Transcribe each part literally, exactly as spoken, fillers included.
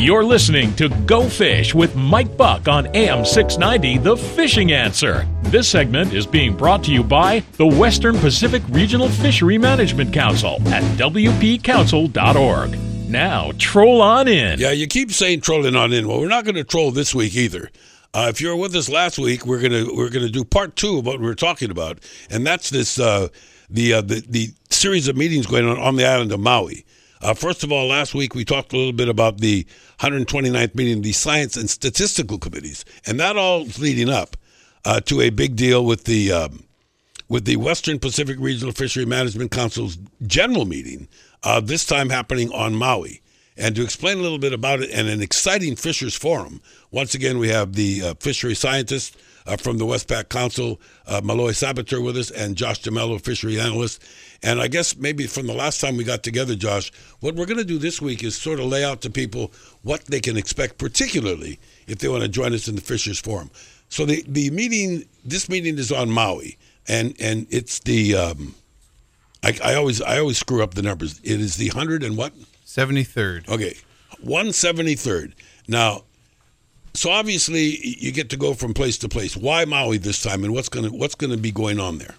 You're listening to Go Fish with Mike Buck on A M six ninety, The Fishing Answer. This segment is being brought to you by the Western Pacific Regional Fishery Management Council at w p council dot org. Now, troll on in. Yeah, you keep saying trolling on in. Well, we're not going to troll this week either. Uh, if you were with us last week, we're gonna we're gonna do part two of what we were talking about, and that's this uh, the, uh, the the series of meetings going on on the island of Maui. Uh, first of all, last week we talked a little bit about the one hundred twenty-ninth meeting of the Science and Statistical Committees, and that all is leading up uh, to a big deal with the um, with the Western Pacific Regional Fishery Management Council's general meeting, uh, this time happening on Maui. And to explain a little bit about it and an exciting Fishers Forum, once again we have the uh, fishery scientist uh, from the Westpac Council, uh, Malloy Sabater with us, and Josh DeMello, fishery analyst. And I guess maybe from the last time we got together, Josh, what we're going to do this week is sort of lay out to people what they can expect, particularly if they want to join us in the Fishers Forum. So the, the meeting, this meeting is on Maui, and, and it's the, um, I, I always I always screw up the numbers. It is the hundred and what? seventy-third. Okay, one seventy-third. Now, so obviously you get to go from place to place. Why Maui this time, and what's gonna what's gonna be going on there?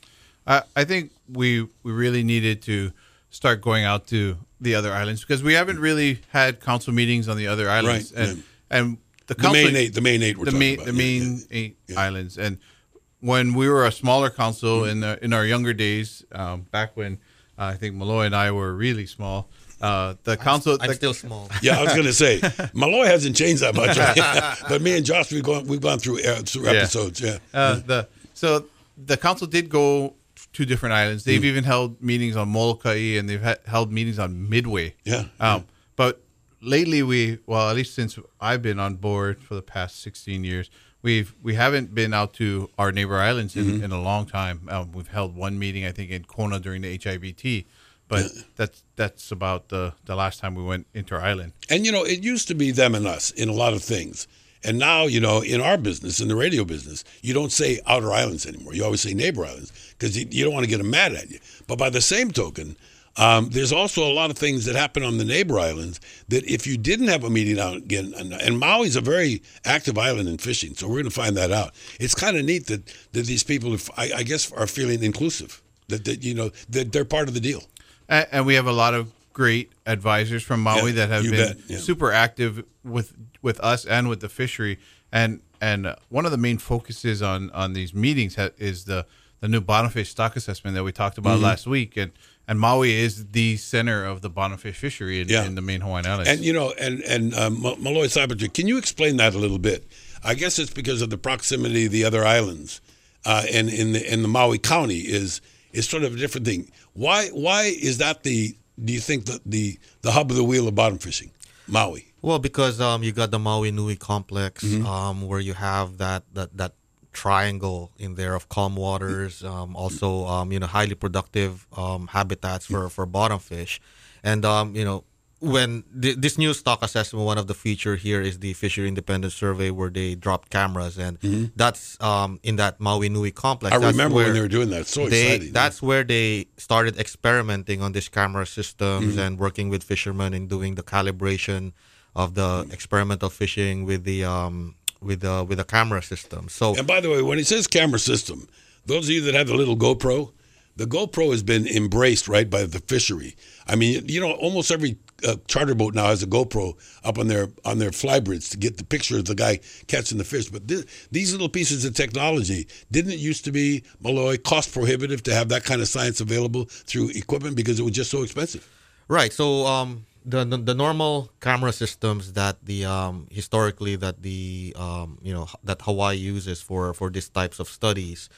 I, I think we we really needed to start going out to the other islands because we haven't really had council meetings on the other islands, right, and yeah. and the, the council, main eight, the main eight, we're the talking main about. the Yeah, main yeah, eight yeah. islands, and when we were a smaller council in the, in our younger days, um, back when uh, I think Malloy and I were really small. Uh, the council, I'm the, still small. Yeah, I was going to say Malloy hasn't changed that much, but me and Josh we've gone we've gone through, uh, through episodes. Yeah. Uh, the so the council did go to different islands. They've mm. even held meetings on Molokai, and they've ha- held meetings on Midway. Yeah. Um, yeah. But lately, we well, at least since I've been on board for the past sixteen years, we've we haven't been out to our neighbor islands in, mm-hmm. in a long time. Um, we've held one meeting, I think, in Kona during the H I B T. But yeah. that's that's about the, the last time we went inter-island. And, you know, it used to be them and us in a lot of things. And now, you know, in our business, in the radio business, you don't say outer islands anymore. You always say neighbor islands because you, you don't want to get them mad at you. But by the same token, um, there's also a lot of things that happen on the neighbor islands that if you didn't have a meeting out again, and, and Maui's a very active island in fishing, so we're going to find that out. It's kind of neat that, that these people, I, I guess, are feeling inclusive, that, that you know, that they're part of the deal. And we have a lot of great advisors from Maui yeah, that have been yeah. super active with with us and with the fishery. And and one of the main focuses on, on these meetings ha- is the, the new bottomfish stock assessment that we talked about mm-hmm. last week. And and Maui is the center of the bottomfish fishery in, yeah. in the main Hawaiian Islands. And, you know, and, and um, Malloy Sabater, can you explain that a little bit? I guess it's because of the proximity of the other islands. Uh, and in the, in the Maui County is is sort of a different thing. Why why is that the, do you think, the, the, the hub of the wheel of bottom fishing, Maui? Well, because um, you got the Maui Nui complex Mm-hmm. um, where you have that, that, that triangle in there of calm waters, um, also, um, you know, highly productive um, habitats for, for bottom fish. And, um, you know, when th- this new stock assessment, one of the feature here is the Fishery Independent Survey where they dropped cameras, and mm-hmm. that's um, in that Maui Nui complex. I that's remember when they were doing that. It's so they, exciting. That's where they started experimenting on these camera systems mm-hmm. and working with fishermen and doing the calibration of the mm-hmm. experimental fishing with the um, with the with the camera system. So, and by the way, when he says camera system, those of you that have the little GoPro, the GoPro has been embraced right by the fishery. I mean, you know, almost every uh, charter boat now has a GoPro up on their on their flybridge to get the picture of the guy catching the fish. But th- these little pieces of technology, didn't it used to be, Malloy, cost prohibitive to have that kind of science available through equipment because it was just so expensive? Right. So um, the, the the normal camera systems that the um, historically that the um, you know that Hawaii uses for, for these types of studies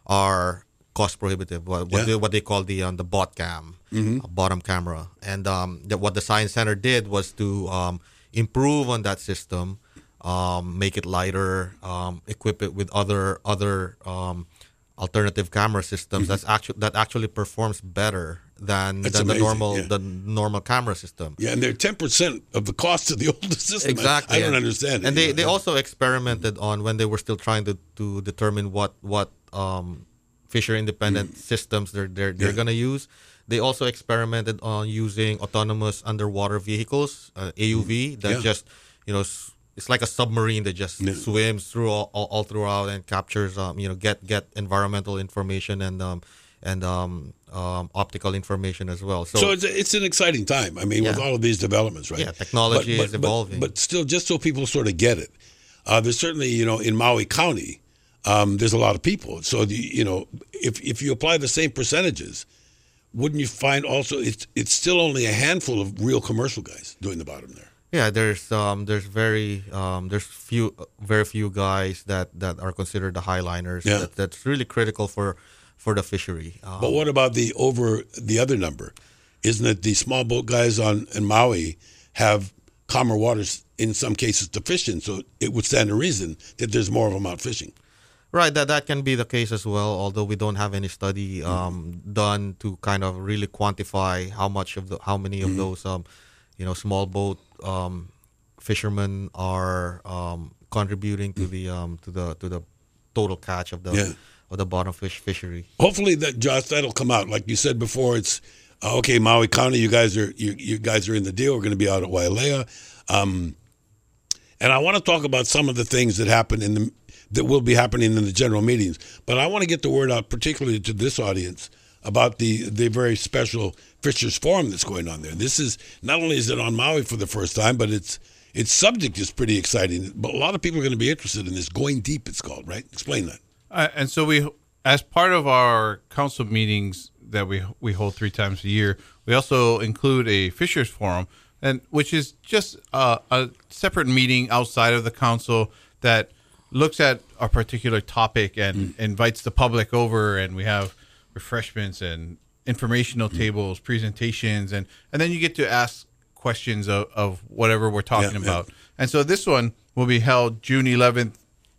are cost prohibitive. What, what, yeah. they, what they call the um, the bot cam, mm-hmm. uh, bottom camera, and um, the, what the Science Center did was to um, improve on that system, um, make it lighter, um, equip it with other other um, alternative camera systems. Mm-hmm. That's actually that actually performs better than, than the normal yeah. the normal camera system. Yeah, and they're ten percent of the cost of the older system. Exactly. I, I don't and, understand it. And they, know? they also experimented on when they were still trying to, to determine what what um, fishery independent mm. systems they're they're, they're yeah. going to use. They also experimented on using autonomous underwater vehicles, uh, A U V, that Yeah. just, you know, s- it's like a submarine that just Yeah. swims through all, all, all throughout and captures, um, you know, get get environmental information and um and um, um optical information as well. So, So it's it's an exciting time. I mean, with Yeah. all of these developments, right? Yeah, technology is evolving. But, still, just so people sort of get it, uh, there's certainly, you know, in Maui County, um, there's a lot of people. So the, you know, if if you apply the same percentages, wouldn't you find also it's it's still only a handful of real commercial guys doing the bottom there? yeah, there's um there's very um there's few very few guys that, that are considered the highliners. Yeah. That, that's really critical for for the fishery. Um, But what about the over the other number? Isn't it the small boat guys on in Maui have calmer waters in some cases to fish in? So it would stand to reason that there's more of them out fishing. Right, that that can be the case as well. Although we don't have any study um, done to kind of really quantify how much of the how many of Mm-hmm. those um, you know small boat um, fishermen are um, contributing to the um, to the to the total catch of the Yeah. of the bottom fish fishery. Hopefully that Josh, that'll come out. Like you said before, it's uh, okay. Maui County, you guys are you, you guys are in the deal. We're going to be out at Wailea, um, and I want to talk about some of the things that happen in the that will be happening in the general meetings. But I want to get the word out, particularly to this audience, about the the very special Fishers Forum that's going on there. This is not only is it on Maui for the first time, but it's its subject is pretty exciting. But a lot of people are going to be interested in this. Going Deep, it's called, right? Explain that. Uh, and so we, as part of our council meetings that we we hold three times a year, we also include a Fishers Forum, and which is just uh, a separate meeting outside of the council that looks at a particular topic and Mm. invites the public over, and we have refreshments and informational Mm. tables, presentations, and and then you get to ask questions of, of whatever we're talking Yeah, yeah. about. And so this one will be held June eleventh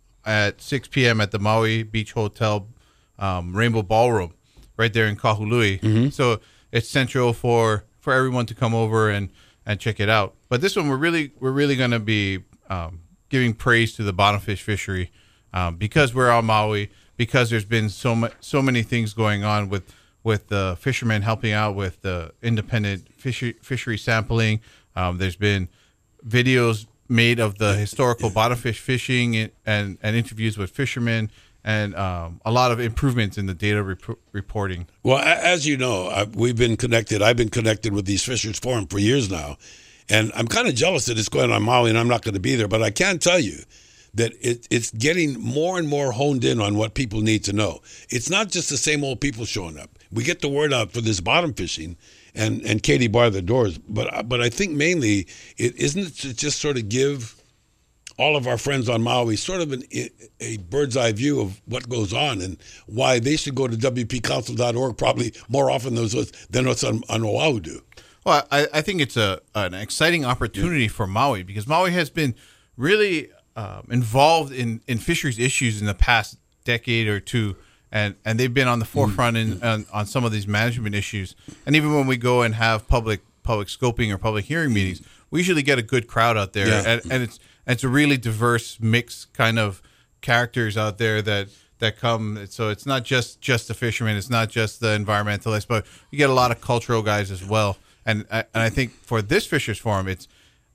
at six p.m. at the Maui Beach Hotel um, Rainbow Ballroom right there in Kahului. Mm-hmm. So it's central for, for everyone to come over and, and check it out. But this one, we're really we're really going to be um, giving praise to the bottomfish fishery um, because we're on Maui, because there's been so much so many things going on with with the fishermen helping out with the independent fishery, fishery sampling. Um, there's been videos made of the historical bottomfish fishing and, and, and interviews with fishermen, and um, a lot of improvements in the data rep- reporting. Well, a- as you know, I, we've been connected. I've been connected with these Fishers Forum for years now, and I'm kind of jealous that it's going on Maui and I'm not going to be there. But I can tell you that it, it's getting more and more honed in on what people need to know. It's not just the same old people showing up. We get the word out for this bottom fishing, and, and Katie bar the doors. But but I think mainly it isn't it to just sort of give all of our friends on Maui sort of an, a bird's eye view of what goes on and why they should go to W P council dot org probably more often than what's, than what's on, on Oahu do. Well, I, I think it's a an exciting opportunity yeah. for Maui, because Maui has been really um, involved in, in fisheries issues in the past decade or two, and, and they've been on the forefront in, on, on some of these management issues. And even when we go and have public public scoping or public hearing meetings, we usually get a good crowd out there, Yeah. and, and it's and it's a really diverse mix kind of characters out there that. that come, so it's not just just the fishermen, it's not just the environmentalists, but you get a lot of cultural guys as well. And I, and I think for this Fishers Forum, it's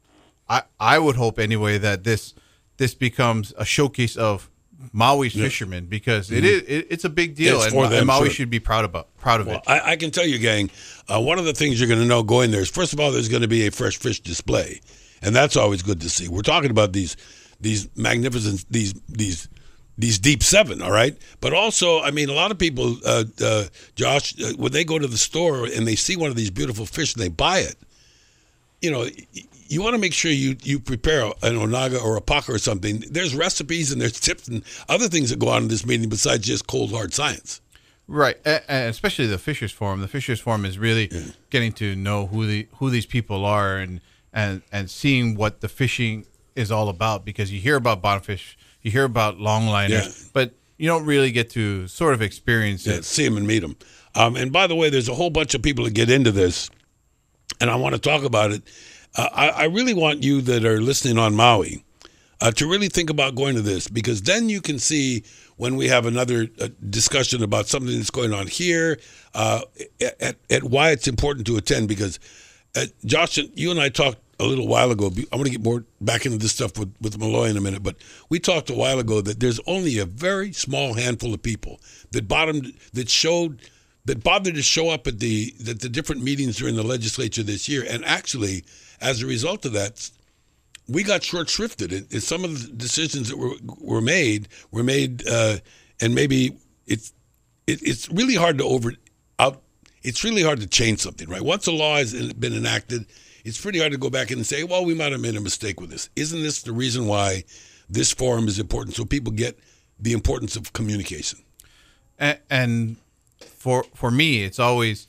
I I would hope anyway that this this becomes a showcase of Maui's Yeah. fishermen, because it is it, it's a big deal, It's and, for them, and Maui sure. should be proud about proud of Well, it. I, I can tell you, gang, uh, one of the things you're going to know going there is, first of all, there's going to be a fresh fish display, and that's always good to see. We're talking about these these magnificent these these these deep seven, all right. But also, I mean, a lot of people, uh, uh, Josh, uh, when they go to the store and they see one of these beautiful fish and they buy it, you know, y- you want to make sure you you prepare an onaga or a paka or something. There's recipes and there's tips and other things that go on in this meeting besides just cold hard science. Right, and and especially the Fishers Forum. The Fishers Forum is really getting to know who the who these people are, and and and seeing what the fishing is all about. Because you hear about bottomfish, you hear about longliners, Yeah. but you don't really get to sort of experience Yeah, it. see them and meet them. Um, and by the way, there's a whole bunch of people that get into this, and I want to talk about it. Uh, I, I really want you that are listening on Maui uh, to really think about going to this, because then you can see when we have another uh, discussion about something that's going on here, uh, at, at why it's important to attend. Because, uh, Josh, you and I talked a little while ago. I'm going to get more back into this stuff with, with Malloy in a minute, but we talked a while ago that there's only a very small handful of people that bottomed, that showed, that bothered to show up at the, at the different meetings during the legislature this year. And actually, as a result of that, we got short-shrifted. It, it, some of the decisions that were were made were made, uh, and maybe it's it, it's really hard to over out. It's really hard to change something, right? Once a law has been enacted, it's pretty hard to go back in and say, "Well, we might have made a mistake with this." Isn't this the reason why this forum is important? So people get the importance of communication. And, and for for me, it's always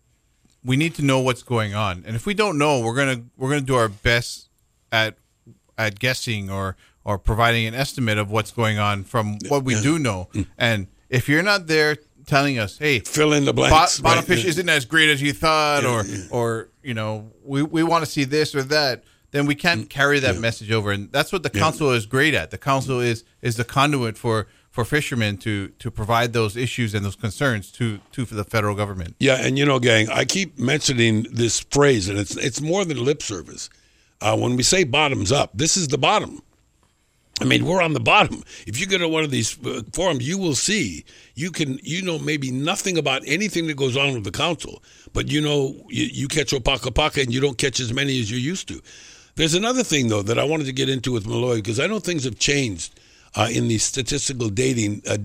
we need to know what's going on, and if we don't know, we're gonna we're gonna do our best at at guessing or or providing an estimate of what's going on from what we do know. And if you're not there telling us, hey, fill in the blanks, bottom right? fish isn't as great as you thought, Yeah, or yeah. or you know, we, we want to see this or that, then we can't carry that Yeah. message over. And that's what the Yeah. council is great at. The council is is the conduit for for fishermen to to provide those issues and those concerns to to for the federal government. Yeah, and you know, gang, I keep mentioning this phrase, and it's it's more than lip service. Uh, when we say bottoms up, this is the bottom. I mean, we're on the bottom. If you go to one of these uh, forums, you will see you can you know maybe nothing about anything that goes on with the council, but you know you, you catch Opaka Paka and you don't catch as many as you used to. There's another thing though that I wanted to get into with Malloy, because I know things have changed uh, in the statistical dating uh,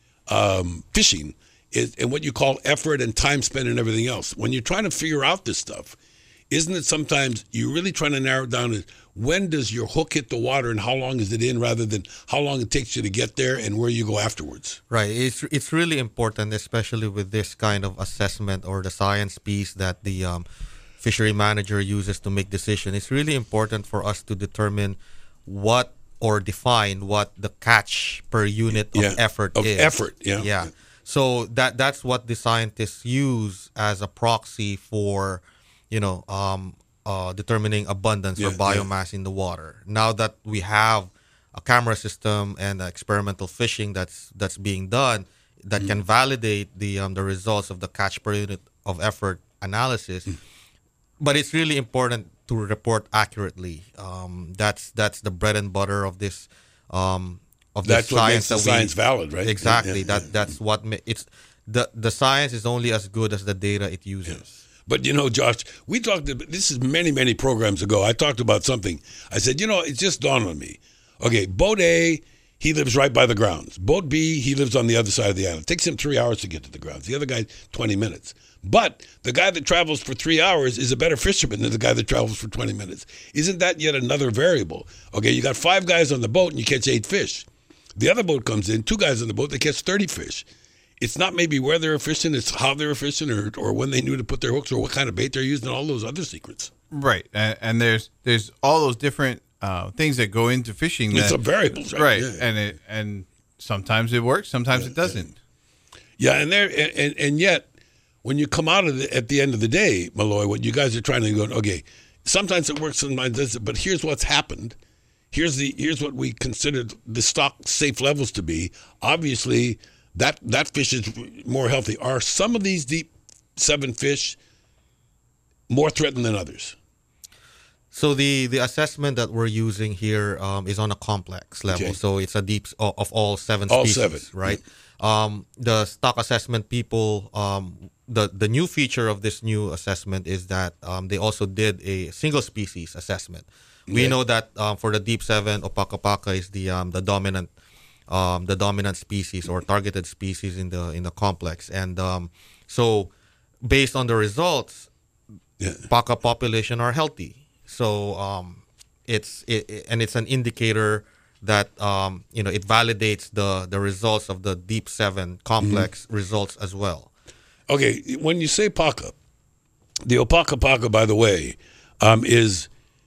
um, fishing is, and what you call effort and time spent and everything else. When you're trying to figure out this stuff, isn't it sometimes you're really trying to narrow it down to when does your hook hit the water and how long is it in, rather than how long it takes you to get there and where you go afterwards? Right. It's it's really important, especially with this kind of assessment or the science piece that the um, fishery manager uses to make decision. It's really important for us to determine what or define what the catch per unit of Yeah, effort of is. effort, yeah. Yeah. So that that's what the scientists use as a proxy for, you know, um, uh, determining abundance Yeah, or biomass in the water. Now that we have a camera system and experimental fishing that's that's being done that Mm. can validate the um, the results of the catch per unit of effort analysis, Mm. but it's really important to report accurately. Um, that's that's the bread and butter of this um, of this That's what makes science the that we, science valid, right? Exactly. Yeah, that yeah. that's what ma- it's the the science is only as good as the data it uses. But, you know, Josh, we talked about, this is many, many programs ago. I talked about something. I said, you know, it just dawned on me. Okay, boat A, he lives right by the grounds. Boat B, he lives on the other side of the island. It takes him three hours to get to the grounds. The other guy, twenty minutes. But the guy that travels for three hours is a better fisherman than the guy that travels for twenty minutes. Isn't that yet another variable? Okay, you got five guys on the boat and you catch eight fish. The other boat comes in, two guys on the boat, they catch thirty fish. It's not maybe where they're fishing, it's how they're fishing, or, or when they knew to put their hooks, or what kind of bait they're using, and all those other secrets. Right, and, and there's there's all those different uh, things that go into fishing. It's that, a variables, right? right, Yeah. and it and sometimes it works, sometimes it doesn't. Yeah, and there, and, and, and yet, when you come out of the, at the end of the day, Malloy, what you guys are trying to go, okay, sometimes it works, sometimes it doesn't, but here's what's happened. Here's the here's what we considered the stock safe levels to be. Obviously, that that fish is more healthy. Are some of these deep seven fish more threatened than others? So the, the assessment that we're using here um, is on a complex level. Okay. So it's a deep s- of of all seven All species, seven, right? Um, the stock assessment people, um, the the new feature of this new assessment is that um, they also did a single species assessment. We Okay. know that um, for the deep seven, Opaka Paka is the um, the dominant um, the dominant species or targeted species in the in the complex, and um, so based on the results, Yeah. Paka population are healthy. So um, it's it, it- and it's an indicator that um, you know it validates the the results of the deep seven complex results as well. Okay, when you say Paka, the Opaka Paka, by the way, um, is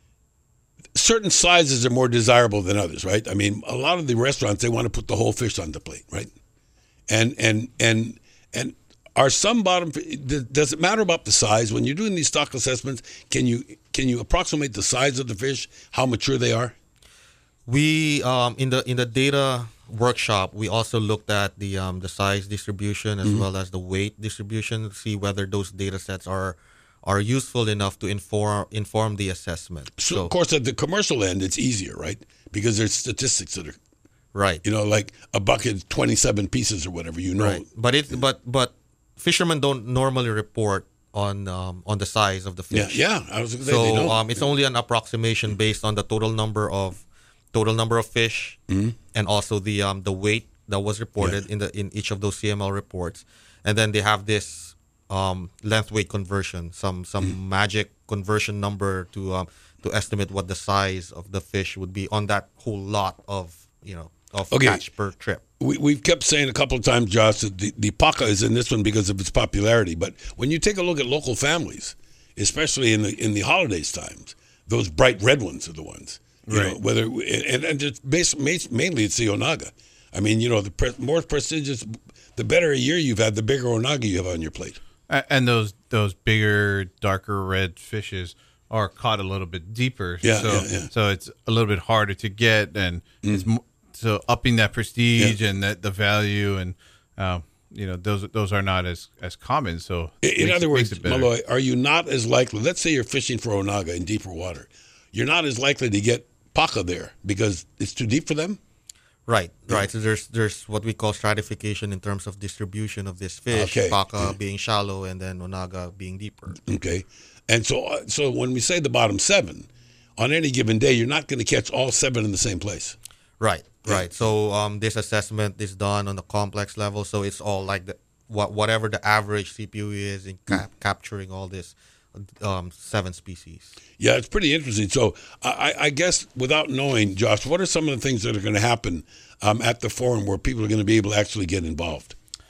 certain sizes are more desirable than others, right? I mean, a lot of the restaurants, they want to put the whole fish on the plate, right? And and and and are some bottom? Does it matter about the size when you're doing these stock assessments? Can you can you approximate the size of the fish, how mature they are? We um in the in the data workshop, we also looked at the um the size distribution as well as the weight distribution to see whether those data sets are are useful enough to inform inform the assessment. So, of course, at the commercial end, it's easier, right? Because there's statistics that are, right. you know, like a bucket, twenty-seven pieces or whatever, you know. Right. But it but but fishermen don't normally report on um, on the size of the Yeah, fish. yeah. I was gonna say they So don't. um, it's only an approximation based on the total number of total number of fish and also the um, the weight that was reported Yeah. in the in each of those C M L reports, and then they have this um, length weight conversion, some some magic conversion number to um, to estimate what the size of the fish would be on that whole lot of you know of Okay. catch per trip. We, we've kept saying a couple of times, Josh, that the, the paca is in this one because of its popularity. But when you take a look at local families, especially in the in the holidays times, those bright red ones are the ones. You Right. know, whether and and it's based, mainly it's the onaga. I mean, you know, the pre, more prestigious, the better a year you've had, the bigger onaga you have on your plate. A- And those those bigger, darker red fishes are caught a little bit deeper. Yeah, so, yeah, yeah. so it's a little bit harder to get, and it's mo- so upping that prestige and that the value, and um, you know those those are not as as common. So In, in makes- other makes words, it better. Malloy, are you not as likely? Let's say you're fishing for onaga in deeper water, you're not as likely to get paca there because it's too deep for them. Right, right. So there's there's what we call stratification in terms of distribution of this fish. Okay. Paca being shallow and then onaga being deeper. Okay, and so uh, so when we say the bottom seven, on any given day, you're not going to catch all seven in the same place. Right, right. So um, this assessment is done on the complex level. So it's all like the what whatever the average C P U is in cap- capturing all this um, seven species. Yeah, it's pretty interesting. So I, I- I guess without knowing, Josh, what are some of the things that are going to happen um, at the forum where people are going to be able to actually get involved?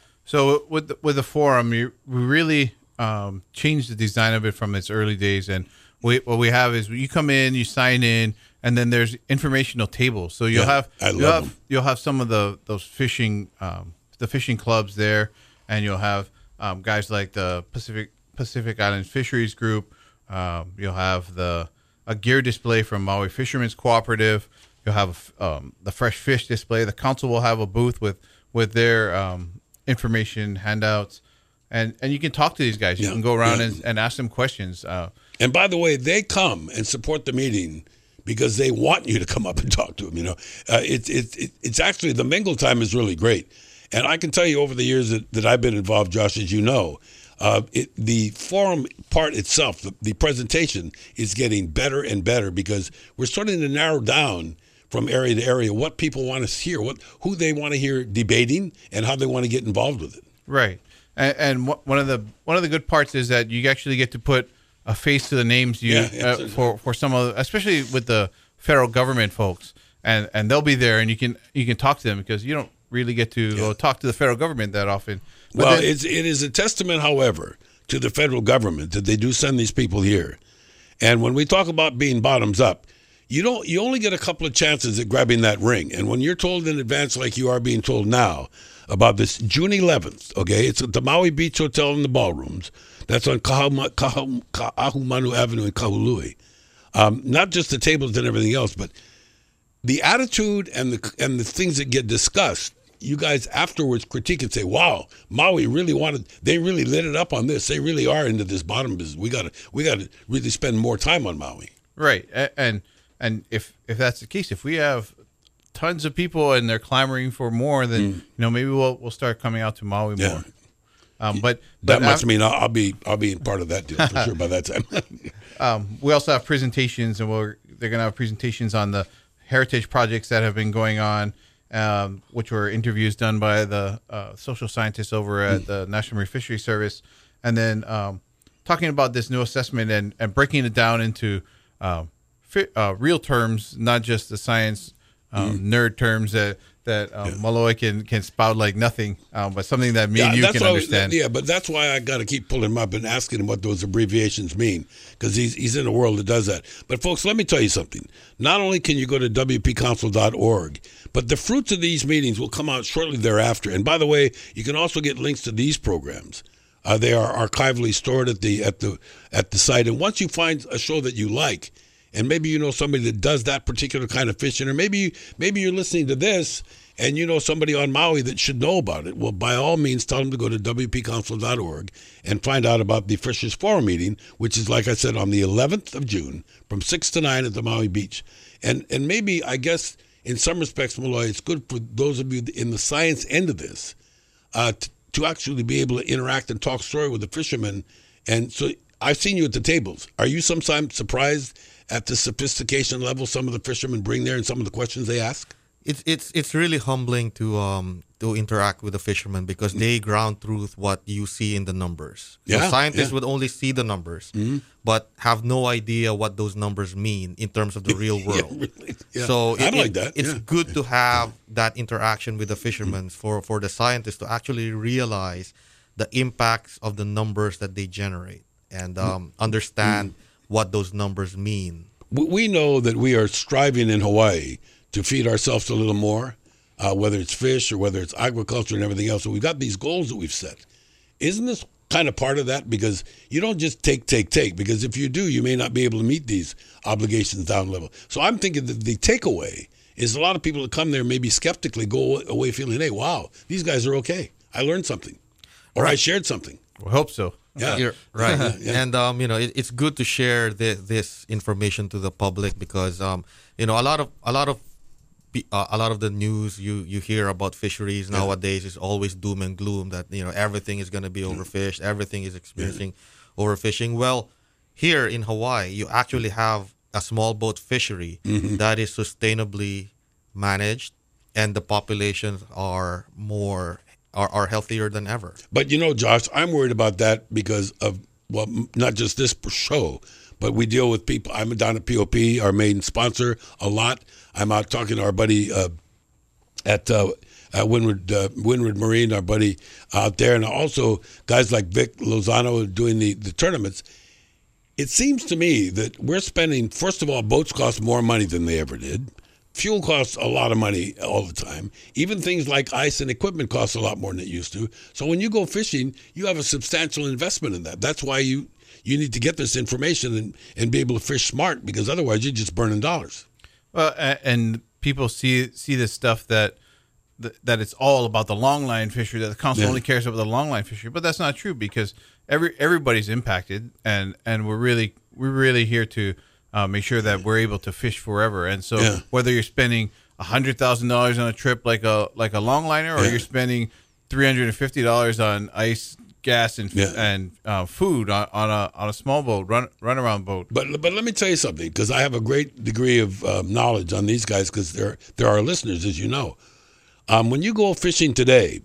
So with the, with the forum, you, we really um, changed the design of it from its early days, and we, what we have is you come in, you sign in, and then there's informational tables. So you'll Yeah, have I you'll love have them. you'll have some of the those fishing um, the fishing clubs there, and you'll have um, guys like the Pacific Pacific Island Fisheries Group. Um, you'll have the a gear display from Maui Fishermen's Cooperative. You'll have um, the fresh fish display. The council will have a booth with with their um, information handouts, and and you can talk to these guys. You Yeah, can go around yeah. and, and ask them questions. Uh, And by the way, they come and support the meeting because they want you to come up and talk to them. You know, uh, it's it's it, it's actually the mingle time is really great, and I can tell you over the years that, that I've been involved, Josh, as you know, uh, it, the forum part itself, the, the presentation is getting better and better because we're starting to narrow down from area to area what people want to hear, what who they want to hear debating, and how they want to get involved with it. Right, and, and wh- one of the one of the good parts is that you actually get to put a face to the names you Yeah, yeah, uh, for for some of, especially with the federal government folks, and and they'll be there, and you can you can talk to them because you don't really get to go talk to the federal government that often. But Well, then- it's, it is a testament, however, to the federal government that they do send these people here. And when we talk about being bottoms up, you don't. You only get a couple of chances at grabbing that ring. And when you're told in advance, like you are being told now, about this June eleventh, okay, it's at the Maui Beach Hotel in the ballrooms. That's on Kahuma, Kahu, Kahumanu Avenue in Kahului. Um, not just the tables and everything else, but the attitude and the and the things that get discussed. You guys afterwards critique and say, "Wow, Maui really wanted. They really lit it up on this. They really are into this bottom business. We got to we got to really spend more time on Maui." right, a- and and if if that's the case, if we have tons of people and they're clamoring for more, then you know maybe we'll we'll start coming out to Maui Mm. Yeah. more. Um, but That but must af- mean I'll, I'll be I'll be part of that deal for sure by that time. um, we also have presentations, and we're they're going to have presentations on the heritage projects that have been going on, um, which were interviews done by the uh, social scientists over at the National Marine Fisheries Service, and then um, talking about this new assessment and, and breaking it down into um, fi- uh, real terms, not just the science um, nerd terms that that um, Malloy can can spout like nothing, um, but something that me and you that's can why I was- understand. yeah, but that's why I got to keep pulling him up and asking him what those abbreviations mean because he's he's in a world that does that. But folks, let me tell you something. Not only can you go to w p council dot org, but the fruits of these meetings will come out shortly thereafter. And by the way, you can also get links to these programs. Uh, they are archivally stored at the at the at the site. And once you find a show that you like, and maybe you know somebody that does that particular kind of fishing, or maybe maybe you're listening to this and you know somebody on Maui that should know about it. Well, by all means, tell them to go to W P council dot org and find out about the Fishers Forum meeting, which is, like I said, on the eleventh of June from six to nine at the Maui Beach. And and maybe, I guess, in some respects, Malloy, it's good for those of you in the science end of this uh, to, to actually be able to interact and talk story with the fishermen. And so I've seen you at the tables. Are you sometimes surprised at the sophistication level some of the fishermen bring there and some of the questions they ask? It's it's it's really humbling to um to interact with the fishermen because they ground truth what you see in the numbers. So Yeah, scientists yeah. would only see the numbers, but have no idea what those numbers mean in terms of the real world. Yeah, really. Yeah. So I it, like it- that. it's yeah. good to have that interaction with the fishermen for, for the scientists to actually realize the impacts of the numbers that they generate and um, understand what those numbers mean. We- We know that we are striving in Hawaii to feed ourselves a little more, uh, whether it's fish or whether it's agriculture and everything else. So we've got these goals that we've set. Isn't this kind of part of that? Because you don't just take, take, take. Because if you do, you may not be able to meet these obligations down level. So I'm thinking that the takeaway is a lot of people that come there maybe skeptically go away feeling, hey, wow, these guys are okay. I learned something. Or I shared something. We hope so. Yeah. You're right, Yeah. and um, you know it, it's good to share this, this information to the public because um, you know a lot of a lot of pe- uh, a lot of the news you, you hear about fisheries nowadays is always doom and gloom that you know everything is going to be overfished, everything is experiencing overfishing. Well, here in Hawaii, you actually have a small boat fishery that is sustainably managed, and the populations are more are, are healthier than ever. But you know, Josh, I'm worried about that because of, well, m- not just this show, but we deal with people. I'm down at P O P, our main sponsor, a lot. I'm out talking to our buddy uh, at uh, at Windward uh, Windward Marine, our buddy out there, and also guys like Vic Lozano doing the, the tournaments. It seems to me that we're spending, first of all, boats cost more money than they ever did. Fuel costs a lot of money all the time. Even things like ice and equipment cost a lot more than it used to. So when you go fishing, you have a substantial investment in that. That's why you, you need to get this information and, and be able to fish smart, because otherwise you're just burning dollars. Well, a- and people see see this stuff that that that it's all about the long line fishery. That the council Yeah. only cares about the long line fishery, but that's not true because every everybody's impacted, and and we're really we're really here to uh, make sure that we're able to fish forever. And so Yeah. whether you're spending a hundred thousand dollars on a trip like a like a long liner, or Yeah. you're spending three hundred and fifty dollars on ice, gas, and Yeah. and uh, food on, on a on a small boat, run runaround boat. But but let me tell you something, because I have a great degree of um, knowledge on these guys, because they're they're our listeners, as you know. Um, when you go fishing today,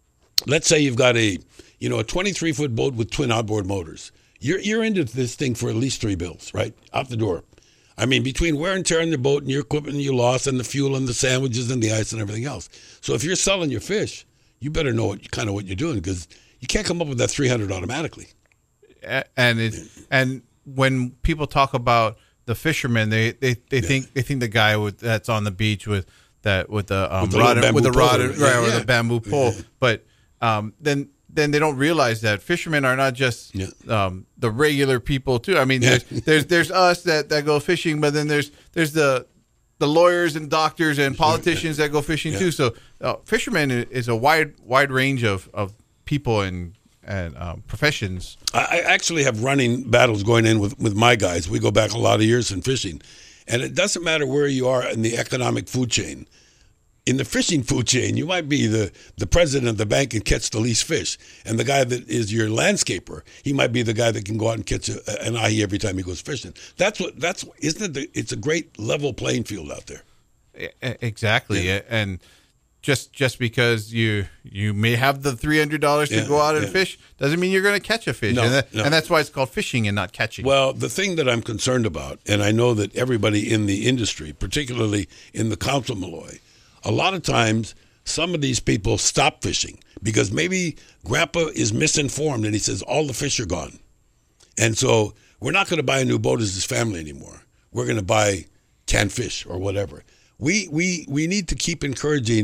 let's say you've got a you know a twenty-three foot boat with twin outboard motors. You're you're into this thing for at least three bills, right? Out the door. I mean, between wear and tear on the boat and your equipment you lost and the fuel and the sandwiches and the ice and everything else. So if you're selling your fish, you better know what kind of what you're doing, because you can't come up with that three hundred automatically. A- and it and when people talk about the fishermen, they they, they think they think the guy with that's on the beach with that with the um, With the rod little and- with the bamboo rod pole. and- right, Yeah, or yeah. the bamboo pole, but um, then then they don't realize that fishermen are not just Yeah. um, the regular people too. I mean, Yeah. there's there's there's us that, that go fishing, but then there's there's the the lawyers and doctors and politicians that go fishing Yeah. too. So uh, fishermen i- is a wide wide range of, of people and and um, professions. I I actually have running battles going in with, with my guys. We go back a lot of years in fishing. And it doesn't matter where you are in the economic food chain. In the fishing food chain, you might be the, the president of the bank and catch the least fish. And the guy that is your landscaper, he might be the guy that can go out and catch a, an ahi every time he goes fishing. That's what, that's, isn't it? The, it's a great level playing field out there. E- Exactly, and just just because you you may have the three hundred dollars to Yeah, go out and yeah. fish doesn't mean you're going to catch a fish, No, and, that, no. and that's why it's called fishing and not catching. Well, the thing that I'm concerned about, and I know that everybody in the industry, particularly in the council, Malloy, a lot of times some of these people stop fishing because maybe Grandpa is misinformed and he says all the fish are gone. And so we're not going to buy a new boat as his family anymore. We're going to buy canned fish or whatever. We we we need to keep encouraging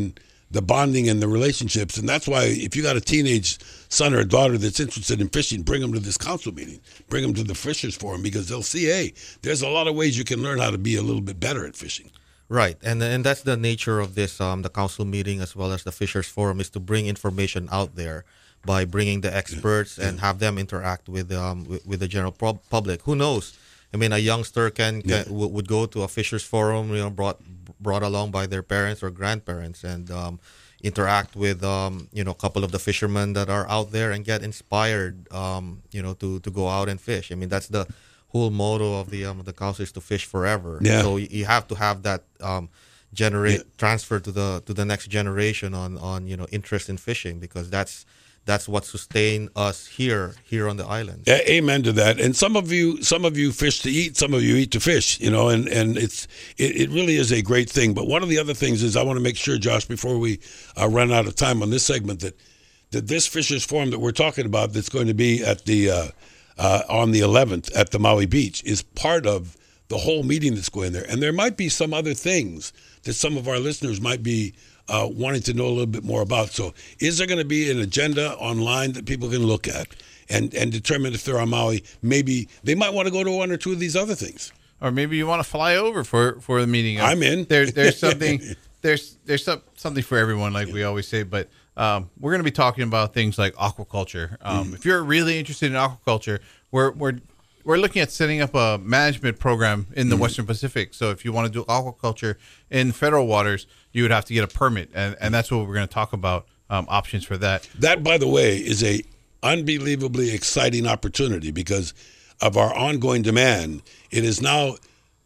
the bonding and the relationships. And that's why if you got a teenage son or a daughter that's interested in fishing, bring them to this council meeting. Bring them to the Fishers Forum, because they'll see, hey, there's a lot of ways you can learn how to be a little bit better at fishing. Right, and and that's the nature of this, um, the council meeting as well as the Fishers Forum, is to bring information out there by bringing the experts yeah. and have them interact with um with, with the general pub- public. Who knows? I mean, a youngster can, can yeah. w- would go to a Fishers Forum, you know, brought brought along by their parents or grandparents, and um, interact with um, you know, a couple of the fishermen that are out there and get inspired, um, you know, to, to go out and fish. I mean, that's the whole motto of the um, the council, is to fish forever. Yeah. So you have to have that um, generate yeah. transfer to the to the next generation on, on you know, interest in fishing, because that's that's what sustained us here here on the island. Yeah, amen to that. And some of you, some of you fish to eat, some of you eat to fish. You know, and and it's it, it really is a great thing. But one of the other things is, I want to make sure, Josh, before we uh, run out of time on this segment, that that this Fishers Forum that we're talking about, that's going to be at the uh, uh, on the eleventh at the Maui Beach, is part of the whole meeting that's going there. And there might be some other things that some of our listeners might be Uh, wanting to know a little bit more about. So is there going to be an agenda online that people can look at and, and determine if they're on Maui? Maybe they might want to go to one or two of these other things. Or maybe you want to fly over for, for the meeting. I'm in. There's there's something there's there's some, something for everyone, like we always say. But um, we're going to be talking about things like aquaculture. Um, mm. If you're really interested in aquaculture, we're we're We're looking at setting up a management program in the mm. Western Pacific. So if you want to do aquaculture in federal waters, you would have to get a permit. And, and that's what we're going to talk about, um, options for that. That, by the way, is a unbelievably exciting opportunity, because of our ongoing demand. It is now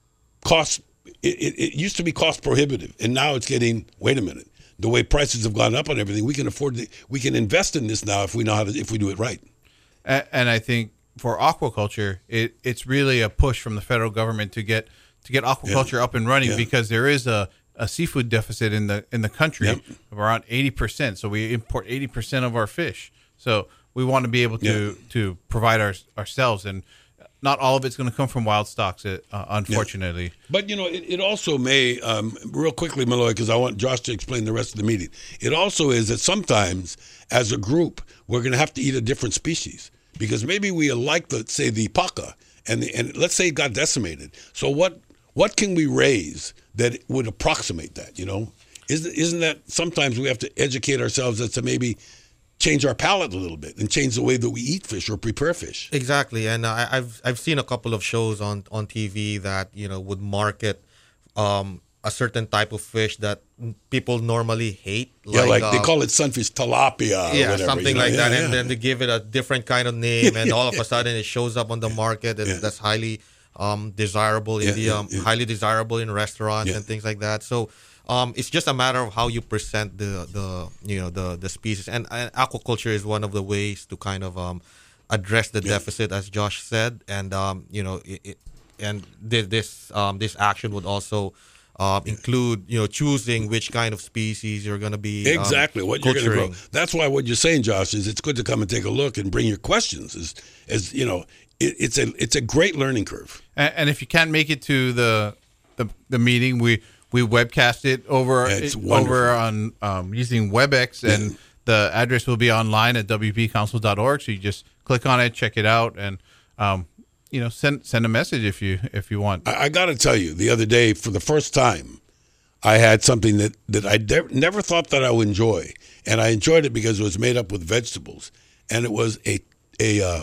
cost, it, it, it used to be cost prohibitive, and now it's getting, wait a minute, the way prices have gone up on everything, we can afford to, we can invest in this now if we know how to, if we do it right. And, and I think for aquaculture, it, it's really a push from the federal government to get to get aquaculture yeah. up and running, yeah. because there is a, a seafood deficit in the in the country yep. of around eighty percent. So we import eighty percent of our fish. So we want to be able to yeah. to provide our, ourselves, and not all of it's going to come from wild stocks, uh, unfortunately. Yeah. But, you know, it, it also may, um, real quickly, Malloy, because I want Josh to explain the rest of the meeting. It also is that sometimes, as a group, we're going to have to eat a different species. Because maybe we like, the, say, the paca, and the, and let's say it got decimated. So what what can we raise that would approximate that? You know, isn't isn't that sometimes we have to educate ourselves as to maybe change our palate a little bit and change the way that we eat fish or prepare fish. Exactly, and uh, I've I've seen a couple of shows on on T V that, you know, would market um, a certain type of fish that people normally hate. Yeah, like, like uh, they call it sunfish, tilapia. Yeah, or whatever, something you know? like yeah, that, yeah. and then they give it a different kind of name, and all of a sudden it shows up on the market, and yeah. that's highly um, desirable in yeah, the yeah, um, yeah. highly desirable in restaurants yeah. and things like that. So um, it's just a matter of how you present the the you know the the species, and, and aquaculture is one of the ways to kind of um, address the yeah. deficit, as Josh said, and um, you know it, it, and this this um, this action would also. Uh, include, you know, choosing which kind of species you're going to be exactly um, what you're going to grow. That's why what you're saying, Josh, is it's good to come and take a look and bring your questions. Is as you know, it, it's a it's a great learning curve. And, and if you can't make it to the the, the meeting, we we webcast it over It's it, wonderful. over on um, using WebEx, and Yeah. the address will be online at w p council dot org. So you just click on it, check it out, and um, you know, send send a message if you if you want. I, I got to tell you, the other day, for the first time, I had something that, that I de- never thought that I would enjoy, and I enjoyed it because it was made up with vegetables, and it was a a uh,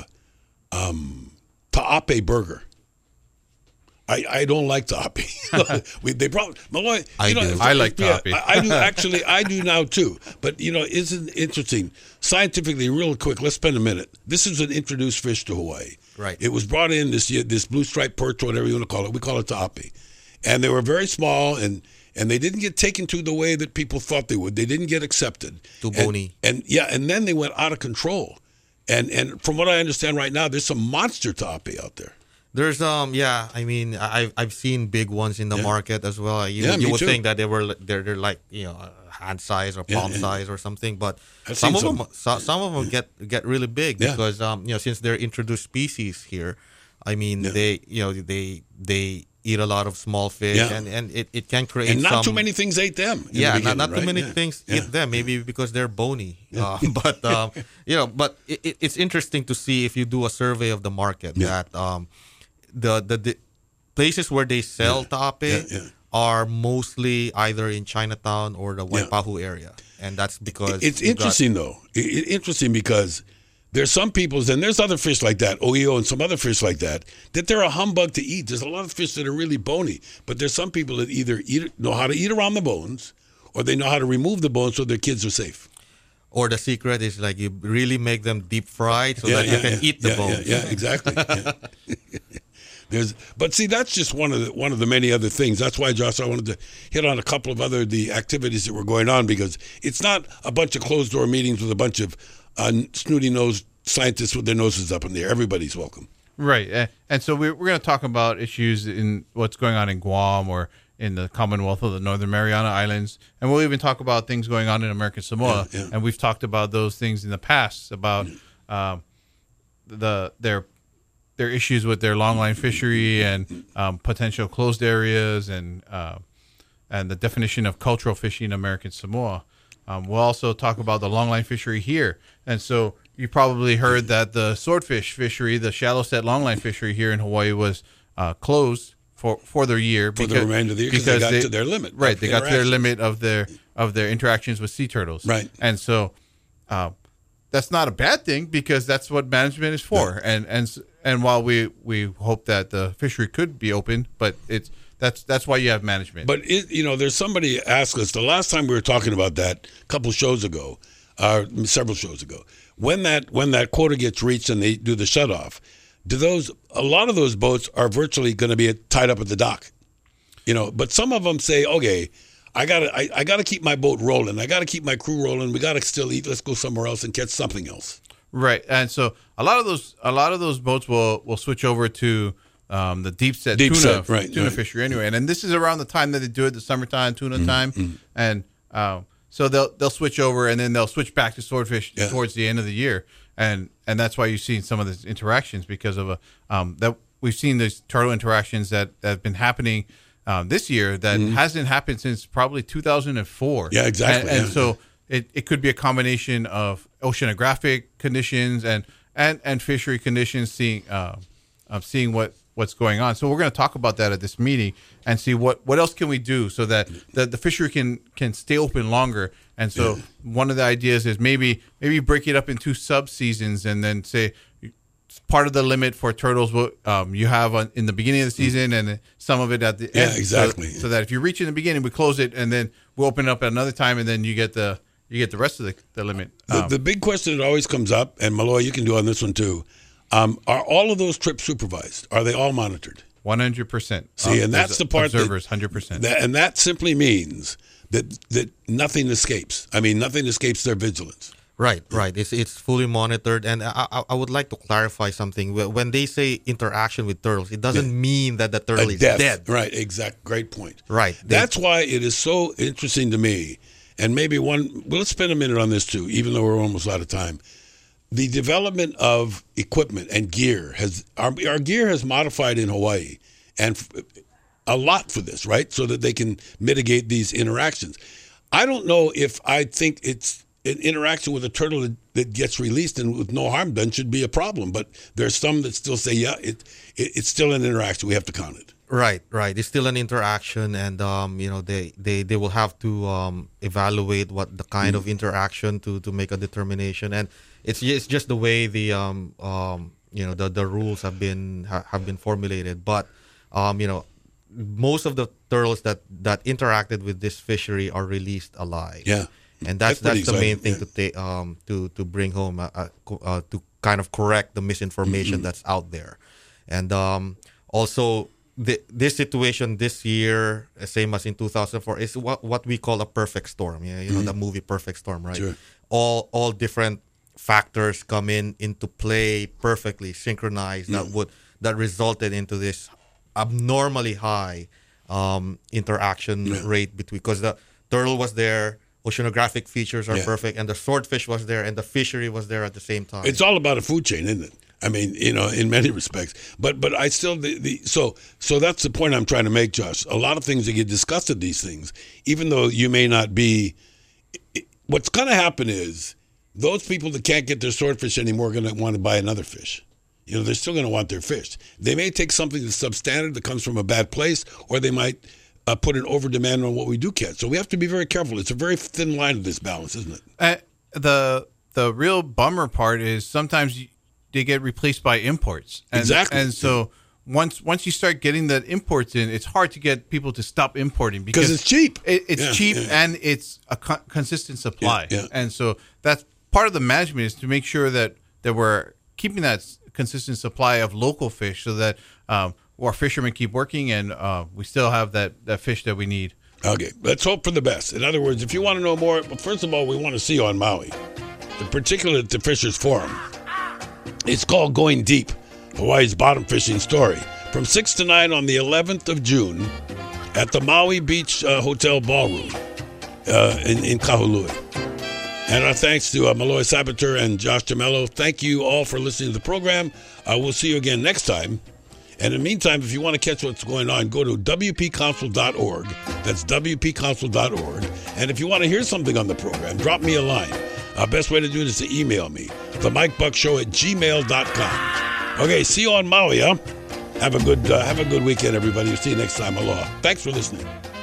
um, ta'ape burger. I, I don't like ta'ape. we, they brought Malloy. I you know, do. if- I like yeah, ta'ape. I, I do actually. I do now too. But you know, isn't it interesting? Scientifically, real quick. Let's spend a minute. This is an introduced fish to Hawaii. Right. It was brought in this year. This blue striped perch, whatever you want to call it. We call it ta'ape, and they were very small, and and they didn't get taken to the way that people thought they would. They didn't get accepted. Too And- bony. And, yeah, and then they went out of control. And and from what I understand right now, there's some monster ta'ape out there. There's um yeah, I mean I've I've seen big ones in the Yeah. market as well. You, Yeah, you me would too. think that they were li- they're they're like, you know, hand size or Yeah, palm yeah. size or something, but I've some of seen them so, some of them get get really big Yeah. because um you know, since they're introduced species here, I mean Yeah. they you know they they eat a lot of small fish, Yeah. and, and it, it can create And not some, too many things ate them. in yeah, the not, beginning, not too right? many Yeah. things Yeah. eat them. Maybe because they're bony. Uh, but um, you know, but it, it- it's interesting to see if you do a survey of the market Yeah. that um, the, the the places where they sell tape Yeah, yeah. are mostly either in Chinatown or the Yeah. Waipahu area, and that's because It's you got- interesting though. It, it- interesting because there's some people's and there's other fish like that, O E O and some other fish like that, that they're a humbug to eat. There's a lot of fish that are really bony, but there's some people that either eat know how to eat around the bones, or they know how to remove the bones so their kids are safe. Or the secret is like you really make them deep fried so that you can eat the yeah, bones. Yeah, yeah, exactly. Yeah. There's, but see, that's just one of the one of the many other things. That's why, Josh, I wanted to hit on a couple of other the activities that were going on, because it's not a bunch of closed door meetings with a bunch of uh, snooty nosed scientists with their noses up in the air. Everybody's welcome. Right. A- And so we're, we're going to talk about issues in what's going on in Guam or in the Commonwealth of the Northern Mariana Islands. And we'll even talk about things going on in American Samoa. Yeah, yeah. And we've talked about those things in the past, about um, the their their issues with their longline fishery and um, potential closed areas and uh, and the definition of cultural fishing in American Samoa. Um, we'll also talk about the longline fishery here. And so you probably heard that the swordfish fishery, the shallow set longline fishery here in Hawaii, was uh, closed for, for their year. For the remainder of the year, 'cause they got to their limit Right. of They got to their interaction. limit of their of their interactions with sea turtles. Right. And so uh, that's not a bad thing, because that's what management is for. And and s- and while we, we hope that the fishery could be open, but it's that's that's why you have management. But it, you know, there's somebody asked us the last time we were talking about that a couple shows ago, uh, several shows ago, when that when that quota gets reached and they do the shut off, do those a lot of those boats are virtually going to be tied up at the dock, you know. But some of them say, okay, I gotta I, I gotta keep my boat rolling, I gotta keep my crew rolling, we gotta still eat. Let's go somewhere else and catch something else. Right, and so a lot of those a lot of those boats will will switch over to um, the deep set Deep tuna set, right, tuna right. fishery anyway, and, and this is around the time that they do it, the summertime tuna Mm-hmm, time, and uh, so they'll they'll switch over and then they'll switch back to swordfish Yeah. towards the end of the year, and and that's why you've seen some of these interactions, because of a um, that we've seen these turtle interactions that, that have been happening um, this year that hasn't happened since probably two thousand four. Mm-hmm. Yeah, exactly, and, and yeah. so. It, it could be a combination of oceanographic conditions and, and, and fishery conditions, seeing uh, of seeing what, what's going on. So we're going to talk about that at this meeting and see what, what else can we do so that the, the fishery can, can stay open longer. And so one of the ideas is maybe maybe break it up in two sub seasons, and then say part of the limit for turtles will um, you have on, in the beginning of the season, and some of it at the Yeah, end. So- exactly. So, that if you reach in the beginning, we close it, and then we open it up at another time, and then you get the you get the rest of the, the limit. The, Um, the big question that always comes up, and Malloy, you can do on this one too, um, are all of those trips supervised? Are they all monitored? one hundred percent. See, and that's the part that- observers, one hundred percent. That, and that simply means that that nothing escapes. I mean, nothing escapes their vigilance. Right, right. It's it's fully monitored, and I, I I would like to clarify something. Wh- When they say interaction with turtles, it doesn't mean that the turtle A is death. dead. Right, exact. Great point. Right. They- That's why it is so interesting to me. And maybe one, well, let's spend a minute on this too, even though we're almost out of time. The development of equipment and gear has, our, our gear has modified in Hawaii, and f- a lot for this, right? So that they can mitigate these interactions. I don't know if I think it's an interaction with a turtle that, that gets released and with no harm done should be a problem. But there's some that still say, yeah, it, it it's still an interaction. We have to count it. Right, right. It's still an interaction, and um, you know, they, they, they will have to um, evaluate what the kind of interaction to, to make a determination, and it's it's just the way the um, um, you know the, the rules have been ha, have been formulated. But um, you know, most of the turtles that, that interacted with this fishery are released alive. Yeah. and that's That's pretty that's, the main exciting, thing to take um to to bring home uh, uh, co- uh, to kind of correct the misinformation that's out there, and um also. The, this situation this year, same as in two thousand four, is what what we call a perfect storm. Yeah, you know the movie Perfect Storm, right? Sure. All all different factors come in into play perfectly synchronized that would that resulted into this abnormally high um, interaction Yeah. rate between, because the turtle was there, oceanographic features are Yeah. perfect, and the swordfish was there, and the fishery was there at the same time. It's all about a food chain, isn't it? I mean, you know, in many respects. But but I still the, the so so that's the point I'm trying to make, Josh. A lot of things that get discussed at these things, even though you may not be. What's going to happen is those people that can't get their swordfish anymore are going to want to buy another fish. You know, they're still going to want their fish. They may take something that's substandard that comes from a bad place, or they might uh, put an over demand on what we do catch. So we have to be very careful. It's a very thin line of this balance, isn't it? Uh, the the real bummer part is sometimes you, they get replaced by imports. And, exactly. And so once once you start getting that imports in, it's hard to get people to stop importing because it's cheap. It, it's yeah, cheap yeah. and it's a co- consistent supply. Yeah, yeah. And so that's part of the management is to make sure that, that we're keeping that consistent supply of local fish so that um, our fishermen keep working and uh, we still have that, that fish that we need. Okay, let's hope for the best. In other words, if you want to know more, first of all, we want to see you on Maui, in particular at the Fishers Forum. It's called Going Deep, Hawaii's bottom fishing story, from six to nine on the eleventh of June at the Maui Beach uh, Hotel Ballroom uh, in, in Kahului. And our thanks to uh, Malloy Sabater and Josh Gemello. Thank you all for listening to the program. Uh, we'll see you again next time. And in the meantime, if you want to catch what's going on, go to W P council dot org. That's W P council dot org. And if you want to hear something on the program, drop me a line. Uh, best way to do it is to email me, the Mike Buck Show at gmail dot com. Okay, see you on Maui, huh? Have a good uh, have a good weekend, everybody. See you next time. Aloha. Thanks for listening.